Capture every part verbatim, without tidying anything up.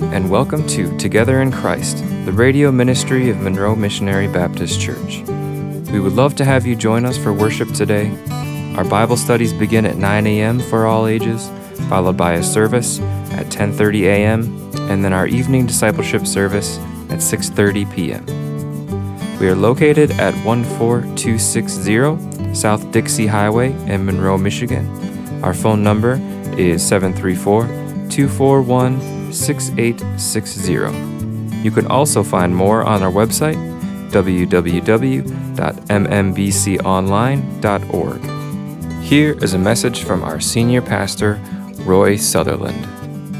and welcome to Together in Christ, the radio ministry of Monroe Missionary Baptist Church. We would love to have you join us for worship today. Our Bible studies begin at nine a.m. for all ages, followed by a service at ten thirty a.m., and then our evening discipleship service at six thirty p.m. We are located at one four two six zero South Dixie Highway in Monroe, Michigan. Our phone number is seven three four, two four one, six eight six zero. You can also find more on our website, w w w dot m m b c online dot org. Here is a message from our senior pastor, Roy Sutherland.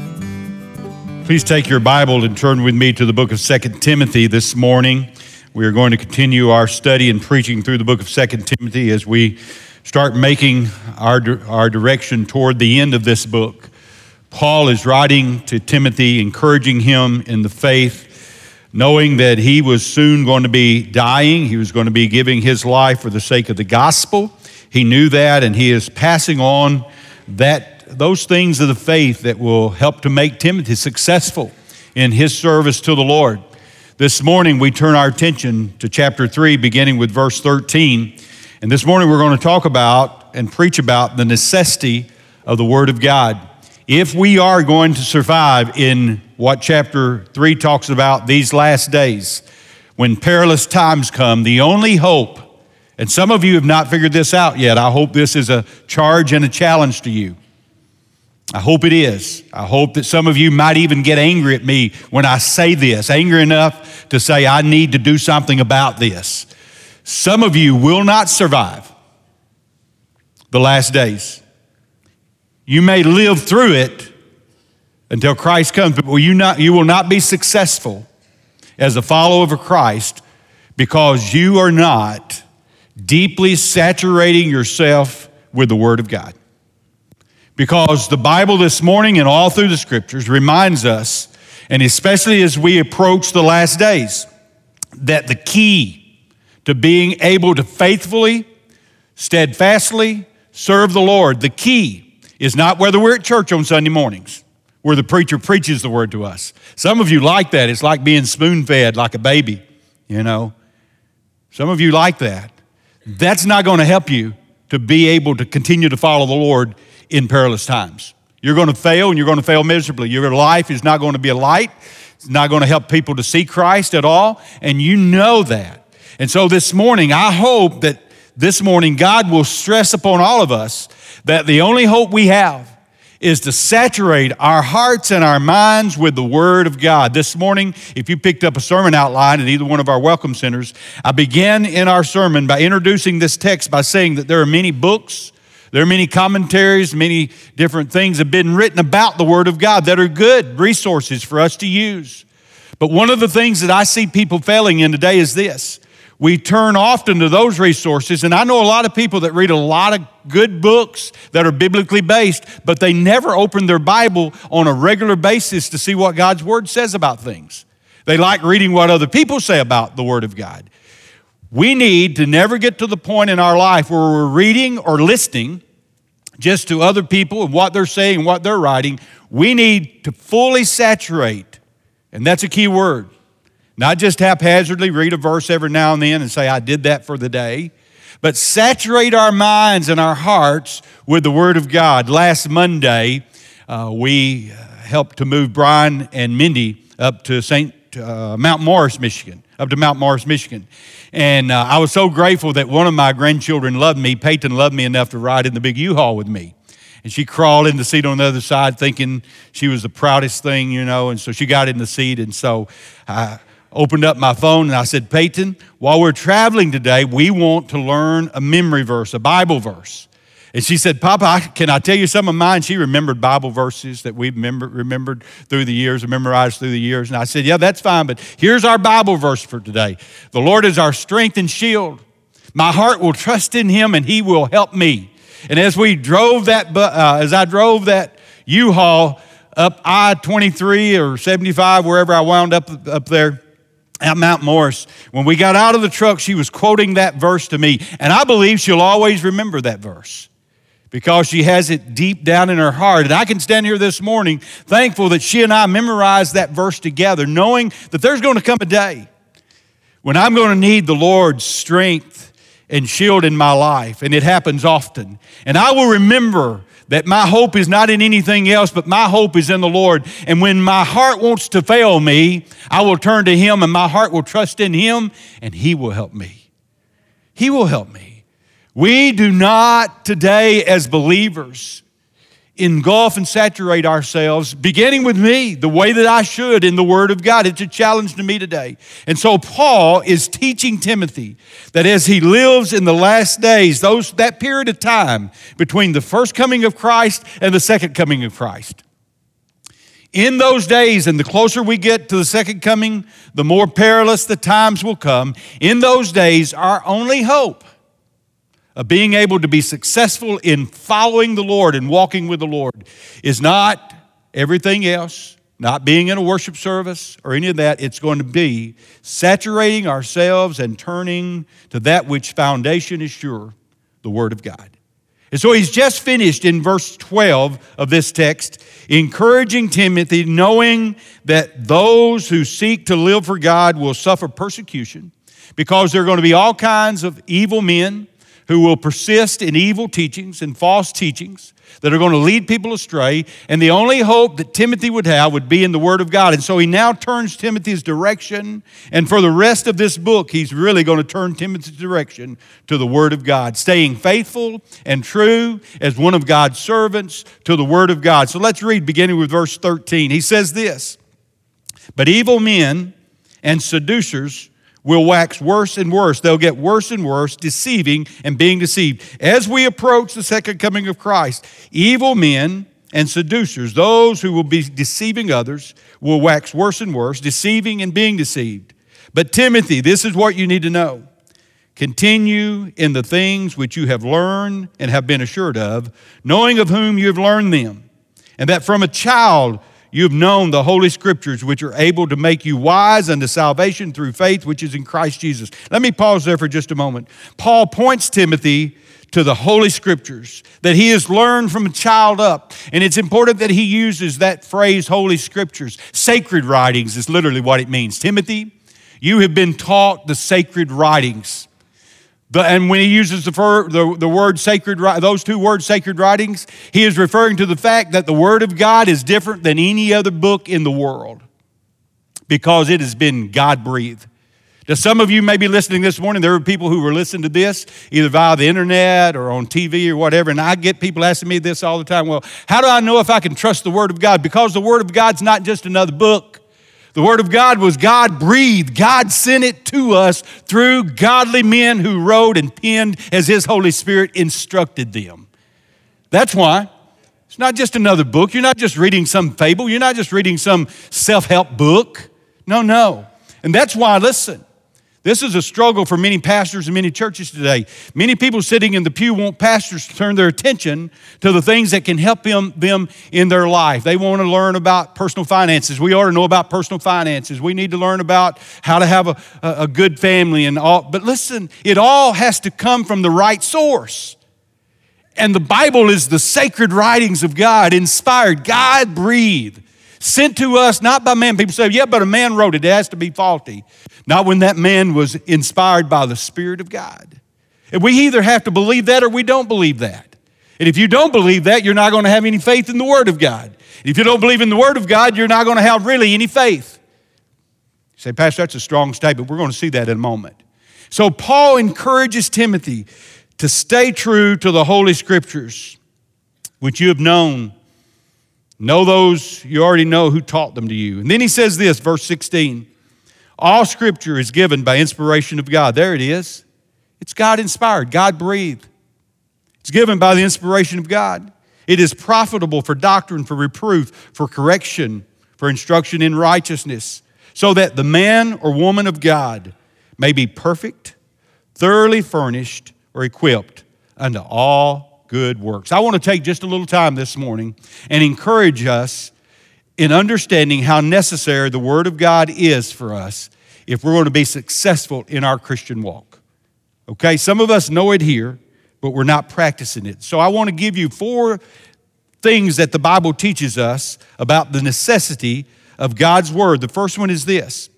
Please take your Bible and turn with me to the book of Second Timothy this morning. We are going to continue our study and preaching through the book of Second Timothy as we start making our, our direction toward the end of this book. Paul is writing to Timothy, encouraging him in the faith, knowing that he was soon going to be dying. He was going to be giving his life for the sake of the gospel. He knew that, and he is passing on that those things of the faith that will help to make Timothy successful in his service to the Lord. This morning, we turn our attention to chapter three, beginning with verse thirteen. And this morning, we're going to talk about and preach about the necessity of the Word of God. If we are going to survive in what chapter three talks about these last days, when perilous times come, the only hope, and some of you have not figured this out yet, I hope this is a charge and a challenge to you. I hope it is. I hope that some of you might even get angry at me when I say this, angry enough to say I need to do something about this. Some of you will not survive the last days. You may live through it until Christ comes, but will you not, you will not be successful as a follower of Christ because you are not deeply saturating yourself with the Word of God. Because the Bible this morning and all through the Scriptures reminds us, and especially as we approach the last days, that the key to being able to faithfully, steadfastly serve the Lord, the key is not whether we're at church on Sunday mornings, where the preacher preaches the Word to us. Some of you like that. It's like being spoon-fed like a baby, you know. Some of you like that. That's not going to help you to be able to continue to follow the Lord in perilous times. You're going to fail, and you're going to fail miserably. Your life is not going to be a light. It's not going to help people to see Christ at all, and you know that. And so this morning, I hope that this morning God will stress upon all of us that the only hope we have is to saturate our hearts and our minds with the Word of God. This morning, if you picked up a sermon outline at either one of our welcome centers, I began in our sermon by introducing this text by saying that there are many books, there are many commentaries, many different things have been written about the Word of God that are good resources for us to use. But one of the things that I see people failing in today is this. We turn often to those resources, and I know a lot of people that read a lot of good books that are biblically based, but they never open their Bible on a regular basis to see what God's Word says about things. They like reading what other people say about the Word of God. We need to never get to the point in our life where we're reading or listening just to other people and what they're saying and what they're writing. We need to fully saturate, and that's a key word. Not just haphazardly read a verse every now and then and say, I did that for the day, but saturate our minds and our hearts with the Word of God. Last Monday, uh, we helped to move Brian and Mindy up to Saint uh, Mount Morris, Michigan, up to Mount Morris, Michigan. And uh, I was so grateful that one of my grandchildren loved me. Peyton loved me enough to ride in the big U-Haul with me. And she crawled in the seat on the other side thinking she was the proudest thing, you know, and so she got in the seat. And so I opened up my phone and I said, Peyton, while we're traveling today, we want to learn a memory verse, a Bible verse. And she said, Papa, can I tell you some of mine? She remembered Bible verses that we've remembered, remembered through the years, memorized through the years. And I said, yeah, that's fine, but here's our Bible verse for today. The Lord is our strength and shield. My heart will trust in Him and He will help me. And as we drove that, uh, as I drove that U-Haul up I twenty-three or seventy-five, wherever I wound up up there, at Mount Morris, when we got out of the truck, she was quoting that verse to me. And I believe she'll always remember that verse. because she has it deep down in her heart. And I can stand here this morning thankful that she and I memorized that verse together, knowing that there's going to come a day when I'm going to need the Lord's strength and shield in my life, and it happens often. And I will remember that my hope is not in anything else, but my hope is in the Lord. And when my heart wants to fail me, I will turn to Him, and my heart will trust in Him, and He will help me. He will help me. We do not today as believers engulf and saturate ourselves, beginning with me, the way that I should in the Word of God. It's a challenge to me today. And so Paul is teaching Timothy that as he lives in the last days, those that period of time between the first coming of Christ and the second coming of Christ, in those days, and the closer we get to the second coming, the more perilous the times will come. In those days, our only hope of being able to be successful in following the Lord and walking with the Lord is not everything else, not being in a worship service or any of that. It's going to be saturating ourselves and turning to that which foundation is sure, the Word of God. And so he's just finished in verse twelve of this text, encouraging Timothy, knowing that those who seek to live for God will suffer persecution, because there are going to be all kinds of evil men who will persist in evil teachings and false teachings that are going to lead people astray. And the only hope that Timothy would have would be in the Word of God. And so he now turns Timothy's direction. And for the rest of this book, he's really going to turn Timothy's direction to the Word of God, staying faithful and true as one of God's servants to the Word of God. So let's read beginning with verse thirteen. He says this, "But evil men and seducers will wax worse and worse. They'll get worse and worse, deceiving and being deceived." As we approach the second coming of Christ, evil men and seducers, those who will be deceiving others, will wax worse and worse, deceiving and being deceived. But Timothy, this is what you need to know. Continue in the things which you have learned and have been assured of, knowing of whom you have learned them, and that from a child you have known the Holy Scriptures, which are able to make you wise unto salvation through faith which is in Christ Jesus. Let me pause there for just a moment. Paul points Timothy to the Holy Scriptures that he has learned from a child up. And it's important that he uses that phrase, Holy Scriptures. Sacred writings is literally what it means. Timothy, you have been taught the sacred writings. The, and when he uses the, the, the word sacred, those two words, sacred writings, he is referring to the fact that the Word of God is different than any other book in the world because it has been God-breathed. Now, some of you may be listening this morning. There are people who were listening to this either via the internet or on T V or whatever, and I get people asking me this all the time. Well, how do I know if I can trust the Word of God? Because the Word of God's not just another book. The Word of God was God-breathed. God sent it to us through godly men who wrote and penned as His Holy Spirit instructed them. That's why. It's not just another book. You're not just reading some fable. You're not just reading some self-help book. No, no. And that's why, listen, this is a struggle for many pastors and many churches today. Many people sitting in the pew want pastors to turn their attention to the things that can help them, them in their life. They want to learn about personal finances. We ought to know about personal finances. We need to learn about how to have a, a, a good family and all. But listen, it all has to come from the right source. And the Bible is the sacred writings of God, inspired, God-breathed, sent to us not by man. People say, yeah, but a man wrote it. It has to be faulty. Not when that man was inspired by the Spirit of God. And we either have to believe that or we don't believe that. And if you don't believe that, you're not going to have any faith in the Word of God. And if you don't believe in the Word of God, you're not going to have really any faith. You say, Pastor, that's a strong statement. We're going to see that in a moment. So Paul encourages Timothy to stay true to the Holy Scriptures, which you have known. Know those you already know who taught them to you. And then he says this, verse sixteen. All Scripture is given by inspiration of God. There it is. It's God-inspired, God-breathed. It's given by the inspiration of God. It is profitable for doctrine, for reproof, for correction, for instruction in righteousness, so that the man or woman of God may be perfect, thoroughly furnished, or equipped unto all good works. I want to take just a little time this morning and encourage us in understanding how necessary the Word of God is for us if we're going to be successful in our Christian walk. Okay, some of us know it here. but we're not practicing it. So I want to give you four things that the Bible teaches us about the necessity of God's word. The first one is this: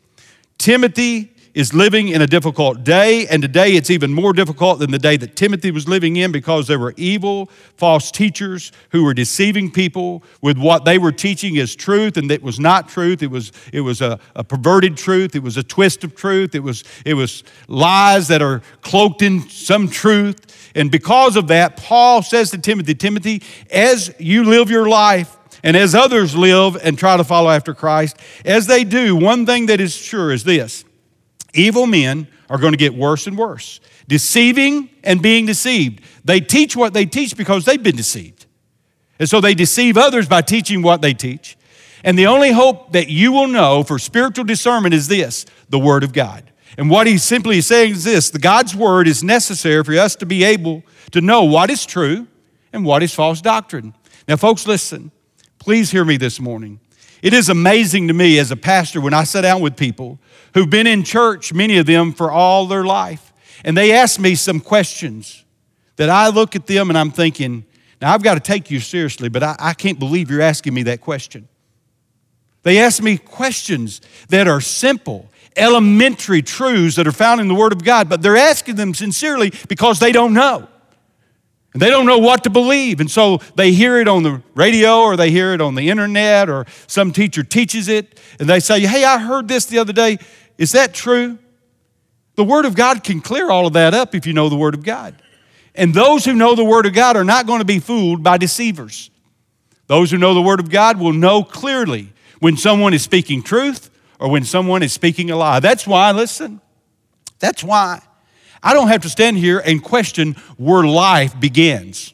Timothy is living in a difficult day, and today it's even more difficult than the day that Timothy was living in, because there were evil, false teachers who were deceiving people with what they were teaching as truth, and it was not truth. It was, it was a, a perverted truth. It was a twist of truth. It was, it was lies that are cloaked in some truth. And because of that, Paul says to Timothy, Timothy, as you live your life, and as others live and try to follow after Christ, as they do, one thing that is sure is this: evil men are going to get worse and worse, deceiving and being deceived. They teach what they teach because they've been deceived. And so they deceive others by teaching what they teach. And the only hope that you will know for spiritual discernment is this: the Word of God. And what he's simply saying is this: the God's Word is necessary for us to be able to know what is true and what is false doctrine. Now, folks, listen. Please hear me this morning. It is amazing to me as a pastor when I sit down with people who've been in church, many of them for all their life, and they ask me some questions that I look at them and I'm thinking, now I've got to take you seriously, but I, I can't believe you're asking me that question. They ask me questions that are simple, elementary truths that are found in the Word of God, but they're asking them sincerely because they don't know. And they don't know what to believe. And so they hear it on the radio, or they hear it on the internet, or some teacher teaches it, and they say, hey, I heard this the other day. Is that true? The Word of God can clear all of that up if you know the Word of God. And those who know the Word of God are not going to be fooled by deceivers. Those who know the Word of God will know clearly when someone is speaking truth or when someone is speaking a lie. That's why, listen, that's why I don't have to stand here and question where life begins.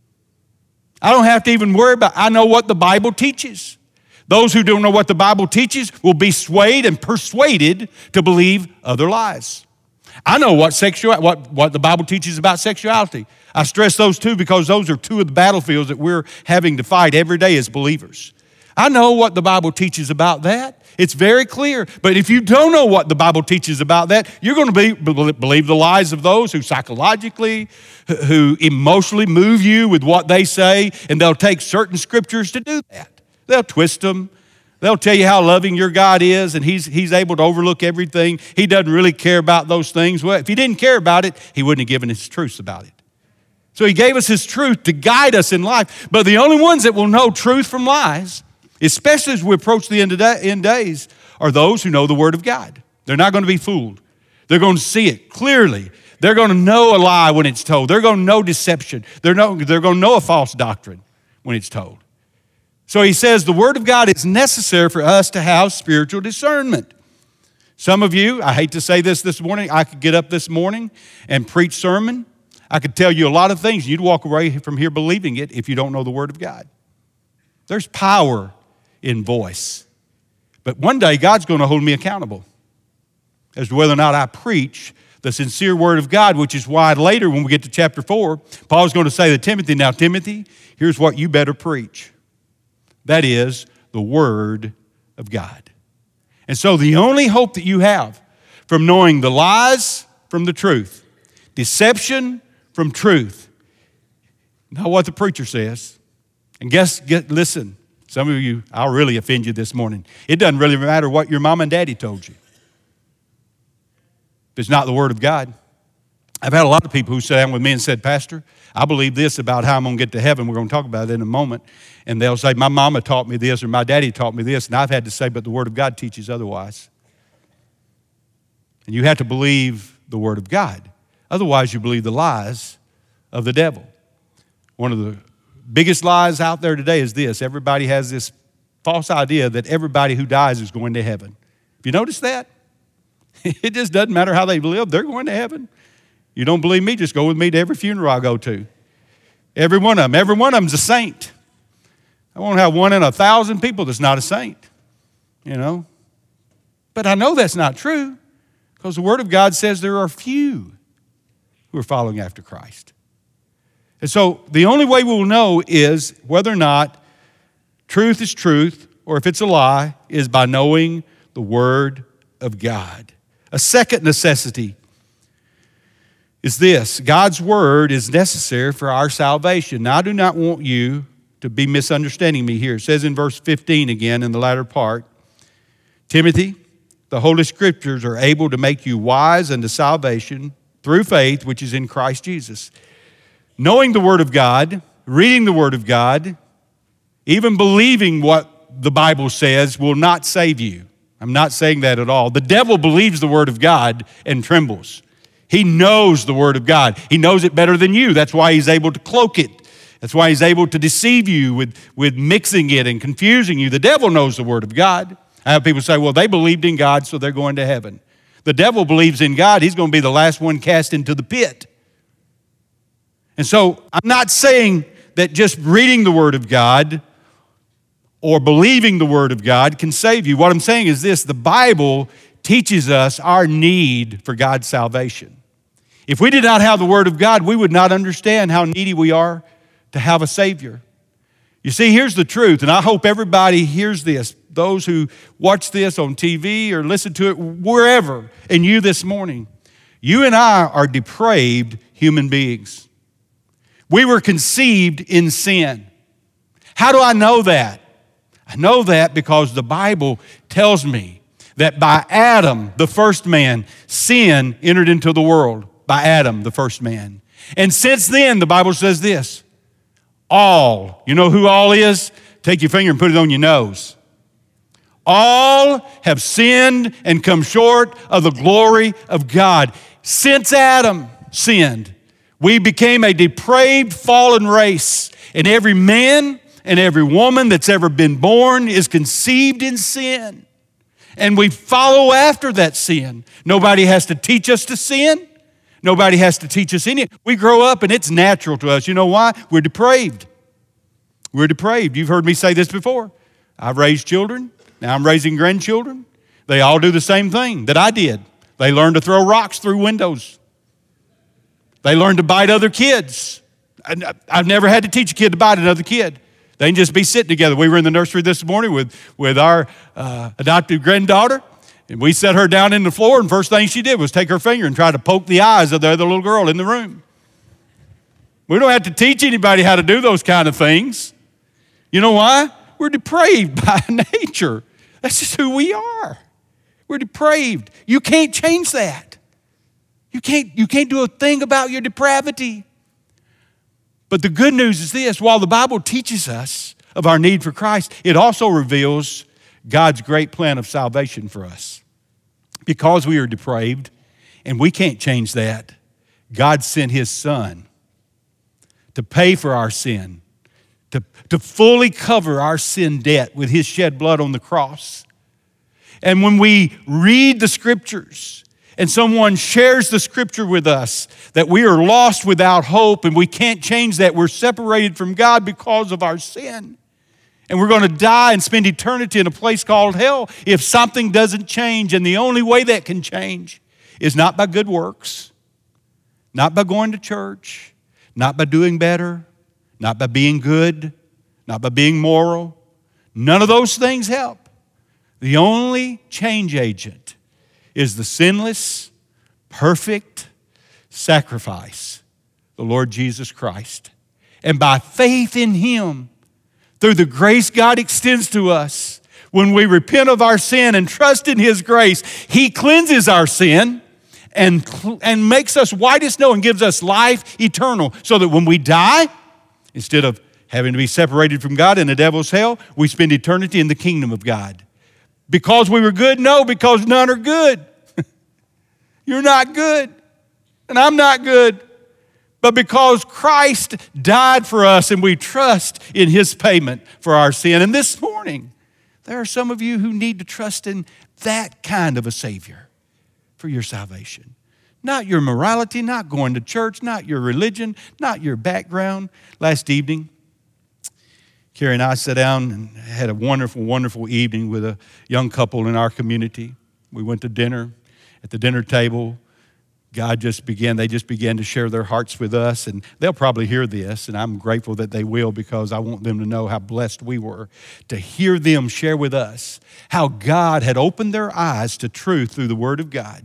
I don't have to even worry about, I know what the Bible teaches. Those who don't know what the Bible teaches will be swayed and persuaded to believe other lies. I know what sexual, what, what the Bible teaches about sexuality. I stress those two because those are two of the battlefields that we're having to fight every day as believers. I know what the Bible teaches about that. It's very clear. But if you don't know what the Bible teaches about that, you're going to be, believe the lies of those who psychologically, who emotionally move you with what they say, and they'll take certain scriptures to do that. They'll twist them. They'll tell you how loving your God is, and he's, he's able to overlook everything. He doesn't really care about those things. Well, if he didn't care about it, he wouldn't have given his truths about it. So he gave us his truth to guide us in life. But the only ones that will know truth from lies, especially as we approach the end of day, end days, are those who know the Word of God. They're not going to be fooled. They're going to see it clearly. They're going to know a lie when it's told. They're going to know deception. They're, no, they're going to know a false doctrine when it's told. So he says the Word of God is necessary for us to have spiritual discernment. Some of you, I hate to say this this morning, I could get up this morning and preach sermon. I could tell you a lot of things. You'd walk away from here believing it if you don't know the Word of God. There's power in voice. But one day, God's going to hold me accountable as to whether or not I preach the sincere Word of God, which is why later when we get to chapter four, Paul's going to say to Timothy, now, Timothy, here's what you better preach. That is the Word of God. And so the only hope that you have from knowing the lies from the truth, deception from truth, know what the preacher says. And guess, get, listen, some of you, I'll really offend you this morning. It doesn't really matter what your mom and daddy told you. If it's not the Word of God. I've had a lot of people who sat down with me and said, Pastor, I believe this about how I'm going to get to heaven. We're going to talk about it in a moment. And they'll say, my mama taught me this or my daddy taught me this. And I've had to say, but the Word of God teaches otherwise. And you have to believe the Word of God. Otherwise, you believe the lies of the devil. One of the biggest lies out there today is this. Everybody has this false idea that everybody who dies is going to heaven. Have you noticed that? It just doesn't matter how they live. They're going to heaven. You don't believe me? Just go with me to every funeral I go to. Every one of them. Every one of them's a saint. I won't have one in a thousand people that's not a saint, you know. But I know that's not true because the Word of God says there are few who are following after Christ. And so the only way we'll know is whether or not truth is truth or if it's a lie is by knowing the Word of God. A second necessity is this: God's word is necessary for our salvation. Now, I do not want you to be misunderstanding me here. It says in verse fifteen again in the latter part, Timothy, the Holy Scriptures are able to make you wise unto salvation through faith, which is in Christ Jesus. Knowing the Word of God, reading the Word of God, even believing what the Bible says will not save you. I'm not saying that at all. The devil believes the Word of God and trembles. He knows the Word of God. He knows it better than you. That's why he's able to cloak it. That's why he's able to deceive you with, with mixing it and confusing you. The devil knows the Word of God. I have people say, well, they believed in God, so they're going to heaven. The devil believes in God. He's going to be the last one cast into the pit. And so I'm not saying that just reading the Word of God or believing the Word of God can save you. What I'm saying is this: the Bible teaches us our need for God's salvation. If we did not have the Word of God, we would not understand how needy we are to have a Savior. You see, here's the truth, and I hope everybody hears this, those who watch this on T V or listen to it wherever, and you this morning. You and I are depraved human beings. We were conceived in sin. How do I know that? I know that because the Bible tells me that by Adam, the first man, sin entered into the world. By Adam, the first man. And since then, the Bible says this: all, you know who all is? Take your finger and put it on your nose. All have sinned and come short of the glory of God. Since Adam sinned, we became a depraved, fallen race. And every man and every woman that's ever been born is conceived in sin. And we follow after that sin. Nobody has to teach us to sin. Nobody has to teach us any. We grow up and it's natural to us. You know why? We're depraved. We're depraved. You've heard me say this before. I've raised children. Now I'm raising grandchildren. They all do the same thing that I did. They learn to throw rocks through windows. They learn to bite other kids. I've never had to teach a kid to bite another kid. They can just be sitting together. We were in the nursery this morning with, with our uh, adopted granddaughter, and we set her down in the floor, and first thing she did was take her finger and try to poke the eyes of the other little girl in the room. We don't have to teach anybody how to do those kind of things. You know why? We're depraved by nature. That's just who we are. We're depraved. You can't change that. You can't, you can't do a thing about your depravity. But the good news is this: while the Bible teaches us of our need for Christ, it also reveals God's great plan of salvation for us. Because we are depraved and we can't change that, God sent His Son to pay for our sin, to, to fully cover our sin debt with His shed blood on the cross. And when we read the Scriptures and someone shares the Scripture with us that we are lost without hope and we can't change that, we're separated from God because of our sin, and we're going to die and spend eternity in a place called hell if something doesn't change. And the only way that can change is not by good works, not by going to church, not by doing better, not by being good, not by being moral. None of those things help. The only change agent is the sinless, perfect sacrifice, the Lord Jesus Christ. And by faith in Him, through the grace God extends to us, when we repent of our sin and trust in His grace, He cleanses our sin and, and makes us white as snow and gives us life eternal, so that when we die, instead of having to be separated from God in the devil's hell, we spend eternity in the kingdom of God. Because we were good? No, because none are good. You're not good, and I'm not good. But because Christ died for us and we trust in His payment for our sin. And this morning, there are some of you who need to trust in that kind of a Savior for your salvation. Not your morality, not going to church, not your religion, not your background. Last evening, Carrie and I sat down and had a wonderful, wonderful evening with a young couple in our community. We went to dinner. At the dinner table, God just began, they just began to share their hearts with us, and they'll probably hear this, and I'm grateful that they will, because I want them to know how blessed we were to hear them share with us how God had opened their eyes to truth through the Word of God,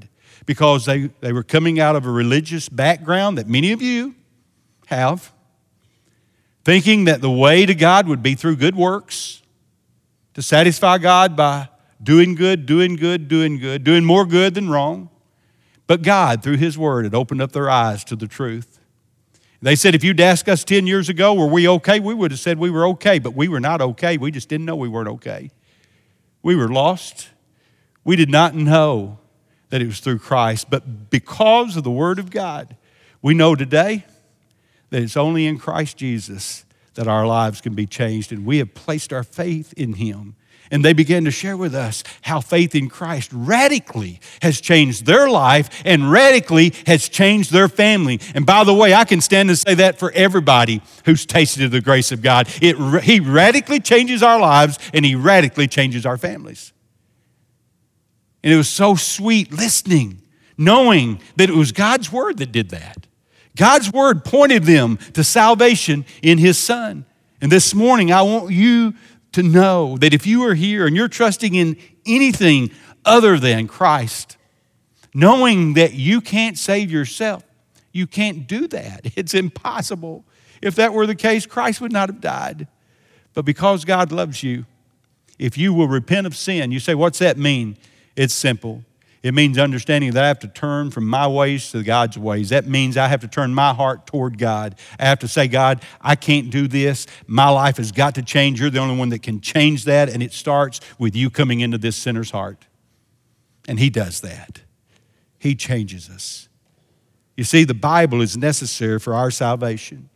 because they, they were coming out of a religious background that many of you have, thinking that the way to God would be through good works, to satisfy God by doing good, doing good, doing good, doing more good than wrong. But God, through His Word, had opened up their eyes to the truth. They said, if you'd asked us ten years ago, were we okay? We would have said we were okay, but we were not okay. We just didn't know we weren't okay. We were lost. We did not know that it was through Christ. But because of the Word of God, we know today that it's only in Christ Jesus that our lives can be changed, and we have placed our faith in Him. And they began to share with us how faith in Christ radically has changed their life and radically has changed their family. And by the way, I can stand and say that for everybody who's tasted of the grace of God. It, he radically changes our lives and He radically changes our families. And it was so sweet listening, knowing that it was God's Word that did that. God's Word pointed them to salvation in His Son. And this morning, I want you to know that if you are here and you're trusting in anything other than Christ, knowing that you can't save yourself, you can't do that. It's impossible. If that were the case, Christ would not have died. But because God loves you, if you will repent of sin, you say, what's that mean? It's simple. It means understanding that I have to turn from my ways to God's ways. That means I have to turn my heart toward God. I have to say, God, I can't do this. My life has got to change. You're the only one that can change that, and it starts with you coming into this sinner's heart. And He does that. He changes us. You see, the Bible is necessary for our salvation.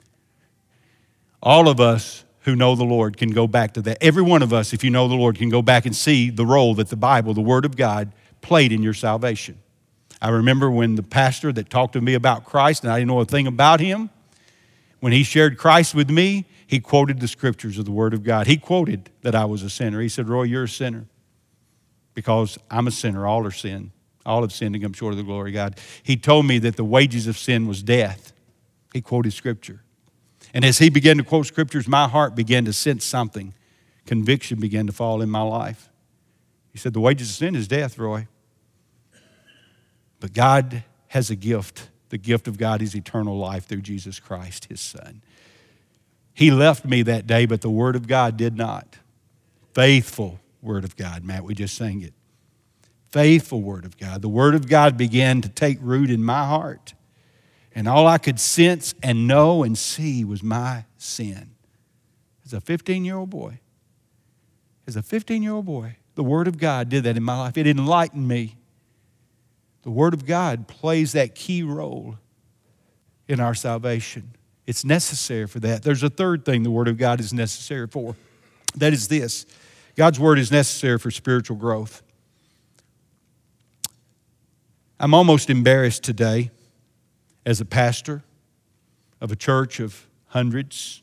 All of us who know the Lord can go back to that. Every one of us, if you know the Lord, can go back and see the role that the Bible, the Word of God, played in your salvation. I remember when the pastor that talked to me about Christ, and I didn't know a thing about him, when he shared Christ with me, he quoted the scriptures of the Word of God. He quoted that I was a sinner. He said, Roy, you're a sinner because I'm a sinner. All are sin. All have sinned and come short of the glory of God. He told me that the wages of sin was death. He quoted Scripture. And as he began to quote Scriptures, my heart began to sense something. Conviction began to fall in my life. He said, the wages of sin is death, Roy. But God has a gift. The gift of God is eternal life through Jesus Christ, His Son. He left me that day, but the Word of God did not. Faithful Word of God. Matt, we just sang it. Faithful Word of God. The Word of God began to take root in my heart. And all I could sense and know and see was my sin. As a fifteen-year-old boy, as a fifteen-year-old boy, the Word of God did that in my life. It enlightened me. The Word of God plays that key role in our salvation. It's necessary for that. There's a third thing the Word of God is necessary for. That is this. God's Word is necessary for spiritual growth. I'm almost embarrassed today as a pastor of a church of hundreds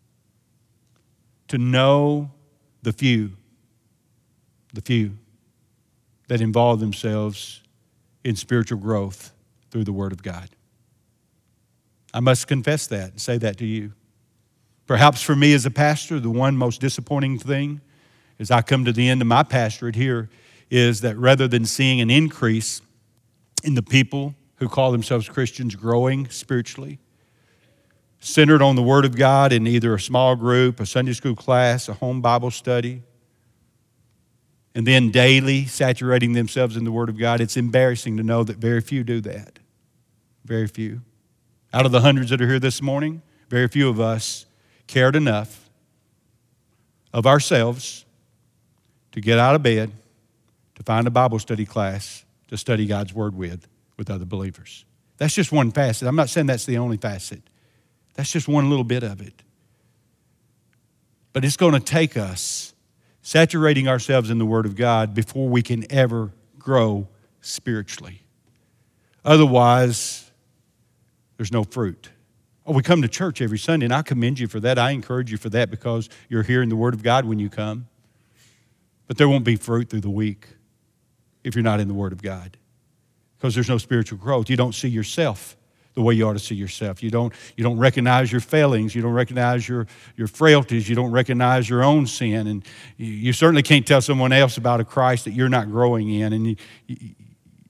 to know the few the few that involve themselves in spiritual growth through the Word of God. I must confess that and say that to you. Perhaps for me as a pastor, the one most disappointing thing as I come to the end of my pastorate here is that rather than seeing an increase in the people who call themselves Christians growing spiritually, centered on the Word of God in either a small group, a Sunday school class, a home Bible study, and then daily saturating themselves in the Word of God, it's embarrassing to know that very few do that. Very few. Out of the hundreds that are here this morning, very few of us cared enough of ourselves to get out of bed, to find a Bible study class, to study God's Word with, with other believers. That's just one facet. I'm not saying that's the only facet. That's just one little bit of it. But it's going to take us saturating ourselves in the Word of God before we can ever grow spiritually. Otherwise, there's no fruit. Oh, we come to church every Sunday, and I commend you for that. I encourage you for that because you're hearing the Word of God when you come. But there won't be fruit through the week if you're not in the Word of God because there's no spiritual growth. You don't see yourself the way you ought to see yourself. You don't, you don't recognize your failings. You don't recognize your, your frailties. You don't recognize your own sin. And you, you certainly can't tell someone else about a Christ that you're not growing in. And you, you,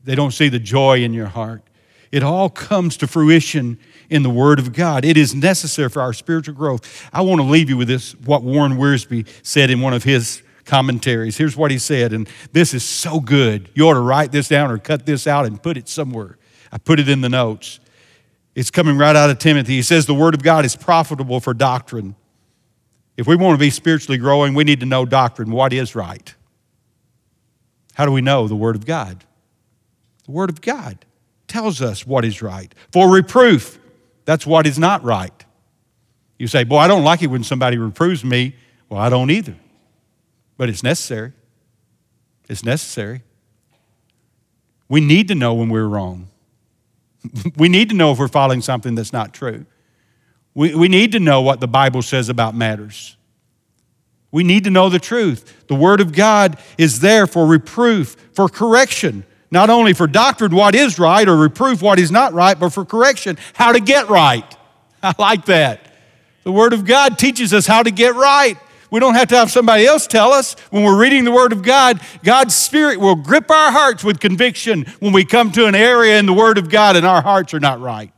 They don't see the joy in your heart. It all comes to fruition in the Word of God. It is necessary for our spiritual growth. I want to leave you with this, what Warren Wiersbe said in one of his commentaries. Here's what he said, and this is so good. You ought to write this down or cut this out and put it somewhere. I put it in the notes. It's coming right out of Timothy. He says the Word of God is profitable for doctrine. If we want to be spiritually growing, we need to know doctrine. What is right? How do we know the Word of God? The Word of God tells us what is right. For reproof, that's what is not right. You say, boy, I don't like it when somebody reproves me. Well, I don't either. But it's necessary. It's necessary. We need to know when we're wrong. We need to know if we're following something that's not true. We, we need to know what the Bible says about matters. We need to know the truth. The Word of God is there for reproof, for correction. Not only for doctrine, what is right, or reproof, what is not right, but for correction, how to get right. I like that. The Word of God teaches us how to get right. We don't have to have somebody else tell us. When we're reading the Word of God, God's Spirit will grip our hearts with conviction when we come to an area in the Word of God and our hearts are not right.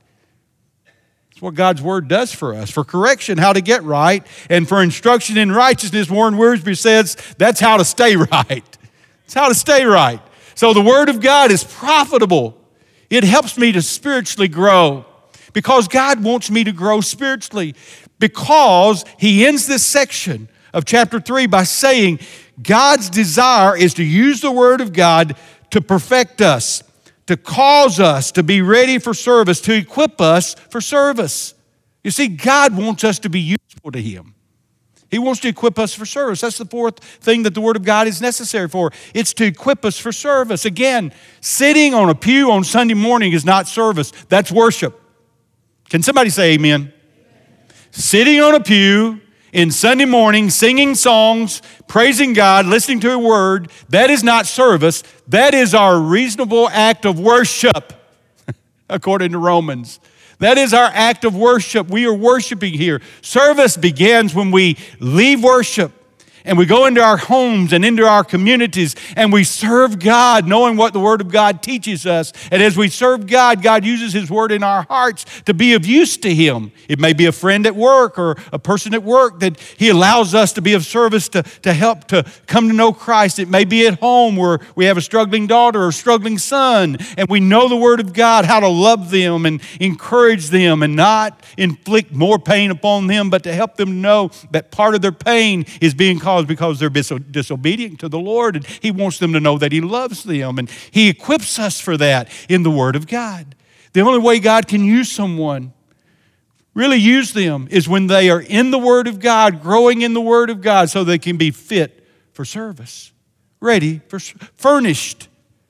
That's what God's Word does for us. For correction, how to get right, and for instruction in righteousness, Warren Wiersbe says, that's how to stay right. It's how to stay right. So the Word of God is profitable. It helps me to spiritually grow because God wants me to grow spiritually, because He ends this section of chapter three by saying God's desire is to use the Word of God to perfect us, to cause us to be ready for service, to equip us for service. You see, God wants us to be useful to Him. He wants to equip us for service. That's the fourth thing that the Word of God is necessary for. It's to equip us for service. Again, sitting on a pew on Sunday morning is not service. That's worship. Can somebody say amen? Amen. Sitting on a pew in Sunday morning, singing songs, praising God, listening to a word, that is not service. That is our reasonable act of worship, according to Romans. That is our act of worship. We are worshiping here. Service begins when we leave worship and we go into our homes and into our communities and we serve God, knowing what the Word of God teaches us. And as we serve God, God uses His Word in our hearts to be of use to Him. It may be a friend at work or a person at work that He allows us to be of service to, to help to come to know Christ. It may be at home where we have a struggling daughter or a struggling son, and we know the Word of God, how to love them and encourage them and not inflict more pain upon them, but to help them know that part of their pain is being caused because they're disobedient to the Lord, and He wants them to know that He loves them, and He equips us for that in the Word of God. The only way God can use someone, really use them, is when they are in the Word of God, growing in the Word of God, so they can be fit for service, ready, for furnished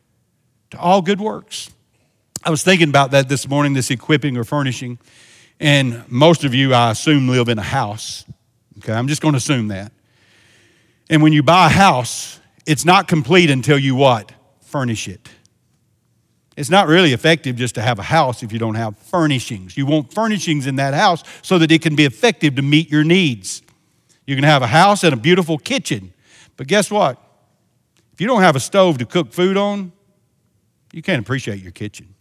to all good works. I was thinking about that this morning, this equipping or furnishing, and most of you, I assume, live in a house. Okay, I'm just going to assume that. And when you buy a house, it's not complete until you what? Furnish it. It's not really effective just to have a house if you don't have furnishings. You want furnishings in that house so that it can be effective to meet your needs. You can have a house and a beautiful kitchen. But guess what? If you don't have a stove to cook food on, you can't appreciate your kitchen.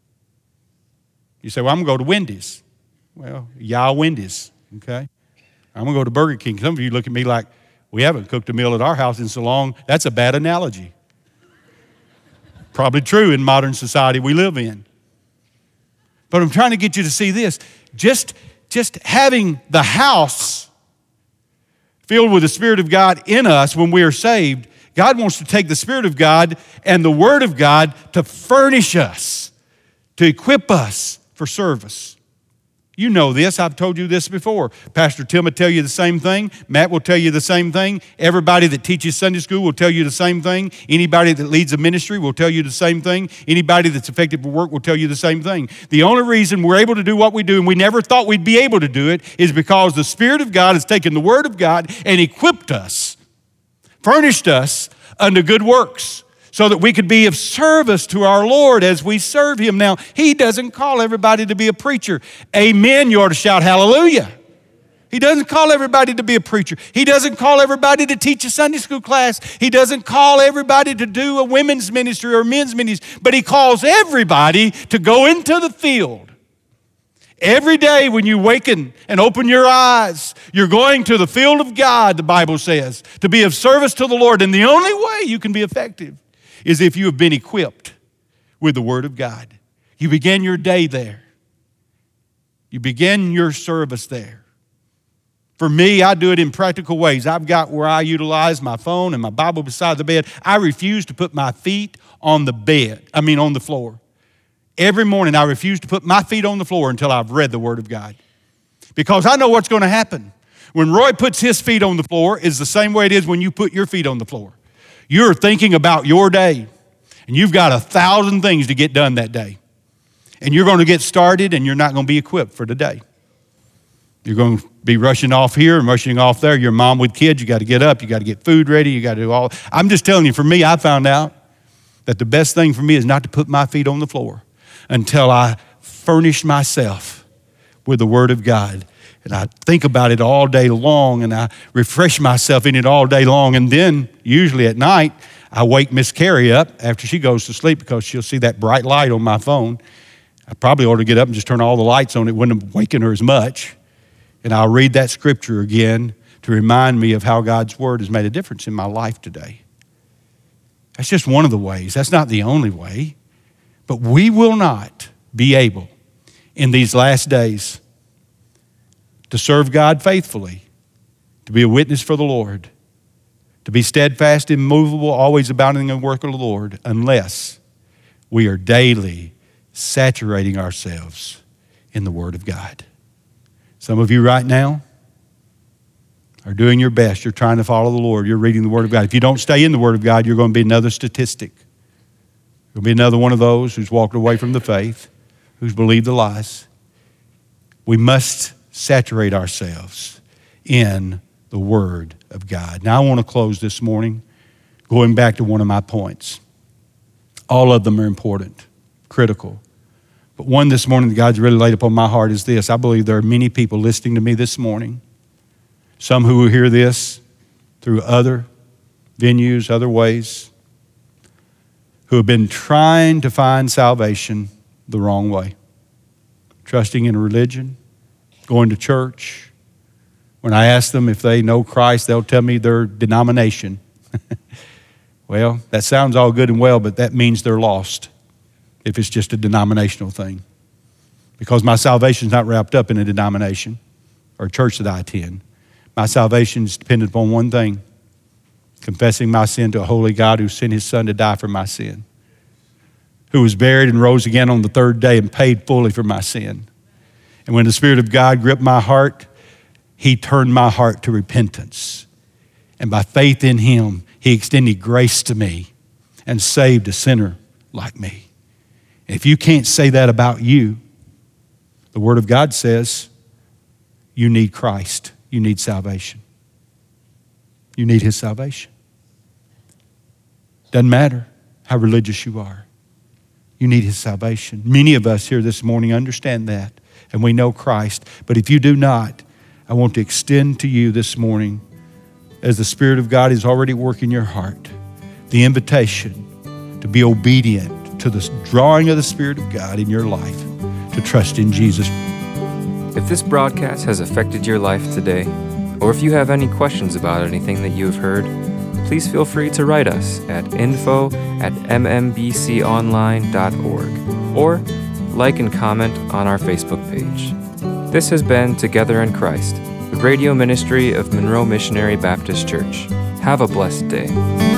You say, well, I'm going to go to Wendy's. Well, yeah, Wendy's, okay? I'm going to go to Burger King. Some of you look at me like, we haven't cooked a meal at our house in so long. That's a bad analogy. Probably true in modern society we live in. But I'm trying to get you to see this. Just, just having the house filled with the Spirit of God in us when we are saved, God wants to take the Spirit of God and the Word of God to furnish us, to equip us for service. You know this. I've told you this before. Pastor Tim will tell you the same thing. Matt will tell you the same thing. Everybody that teaches Sunday school will tell you the same thing. Anybody that leads a ministry will tell you the same thing. Anybody that's effective for work will tell you the same thing. The only reason we're able to do what we do, and we never thought we'd be able to do it, is because the Spirit of God has taken the Word of God and equipped us, furnished us unto good works, so that we could be of service to our Lord as we serve Him. Now, He doesn't call everybody to be a preacher. Amen, you ought to shout hallelujah. He doesn't call everybody to be a preacher. He doesn't call everybody to teach a Sunday school class. He doesn't call everybody to do a women's ministry or men's ministry, but he calls everybody to go into the field. Every day when you waken and open your eyes, you're going to the field of God, the Bible says, to be of service to the Lord. And the only way you can be effective is if you have been equipped with the Word of God. You begin your day there. You begin your service there. For me, I do it in practical ways. I've got where I utilize my phone and my Bible beside the bed. I refuse to put my feet on the bed, I mean on the floor. Every morning I refuse to put my feet on the floor until I've read the Word of God. Because I know what's going to happen. When Roy puts his feet on the floor, it's the same way it is when you put your feet on the floor. You're thinking about your day, and you've got a thousand things to get done that day. And you're going to get started, and you're not going to be equipped for the day. You're going to be rushing off here and rushing off there. You're a mom with kids. You got to get up. You got to get food ready. You got to do all. I'm just telling you, for me, I found out that the best thing for me is not to put my feet on the floor until I furnish myself with the Word of God. And I think about it all day long, and I refresh myself in it all day long. And then, usually at night, I wake Miss Carrie up after she goes to sleep because she'll see that bright light on my phone. I probably ought to get up and just turn all the lights on. It wouldn't have wakened her as much. And I'll read that scripture again to remind me of how God's Word has made a difference in my life today. That's just one of the ways. That's not the only way. But we will not be able in these last days to serve God faithfully, to be a witness for the Lord, to be steadfast, immovable, always abounding in the work of the Lord, unless we are daily saturating ourselves in the Word of God. Some of you right now are doing your best. You're trying to follow the Lord. You're reading the Word of God. If you don't stay in the Word of God, you're going to be another statistic. You'll be another one of those who's walked away from the faith, who's believed the lies. We must saturate ourselves in the Word of God. Now, I want to close this morning going back to one of my points. All of them are important, critical. But one this morning that God's really laid upon my heart is this. I believe there are many people listening to me this morning, some who will hear this through other venues, other ways, who have been trying to find salvation the wrong way, trusting in religion, going to church. When I ask them if they know Christ, they'll tell me their denomination. Well, that sounds all good and well, but that means they're lost if it's just a denominational thing. Because my salvation is not wrapped up in a denomination or a church that I attend. My salvation is dependent upon one thing: confessing my sin to a holy God who sent His Son to die for my sin, who was buried and rose again on the third day and paid fully for my sin. And when the Spirit of God gripped my heart, He turned my heart to repentance. And by faith in Him, He extended grace to me and saved a sinner like me. If you can't say that about you, the Word of God says you need Christ. You need salvation. You need His salvation. Doesn't matter how religious you are. You need His salvation. Many of us here this morning understand that, and we know Christ. But if you do not, I want to extend to you this morning, as the Spirit of God is already working your heart, the invitation to be obedient to the drawing of the Spirit of God in your life, to trust in Jesus. If this broadcast has affected your life today, or if you have any questions about anything that you have heard, please feel free to write us at info at m m b c online dot org or like and comment on our Facebook page. This has been Together in Christ, the radio ministry of Monroe Missionary Baptist Church. Have a blessed day.